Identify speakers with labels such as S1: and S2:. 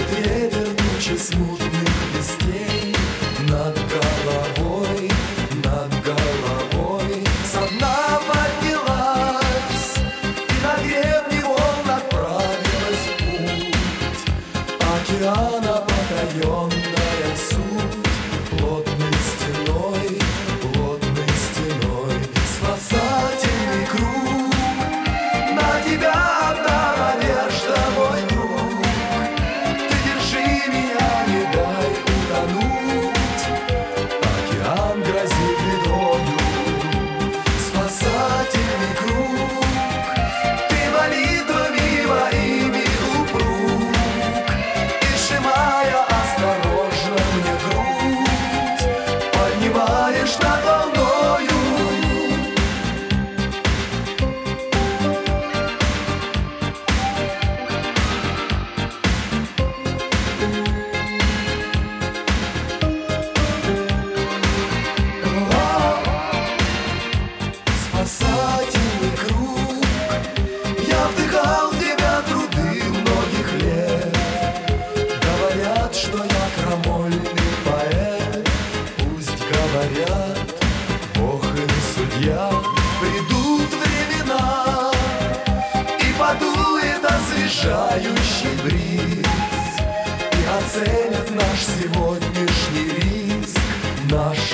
S1: ветер тучи смутных вестей над головой, над головой. Со дна поднялась и на гребне волн отправилась в путь. Океана потаенная суть плотной стеной, плотной стеной. Спасательный круг, на тебя одна надежда, мой друг. Ты держи меня, не дай утонуть. Океан грозит бедою. Спасательный круг, ты молитвами моими упруг, и сжимая осторожно мне грудь, поднимаешь над волною. Спасательный круг, я вдыхал в тебя труды многих лет. Говорят, что я крамольный поэт. Пусть говорят, Бог или судья. Придут времена, и подует освежающий бриз, и оценят наш сегодняшний риск, наш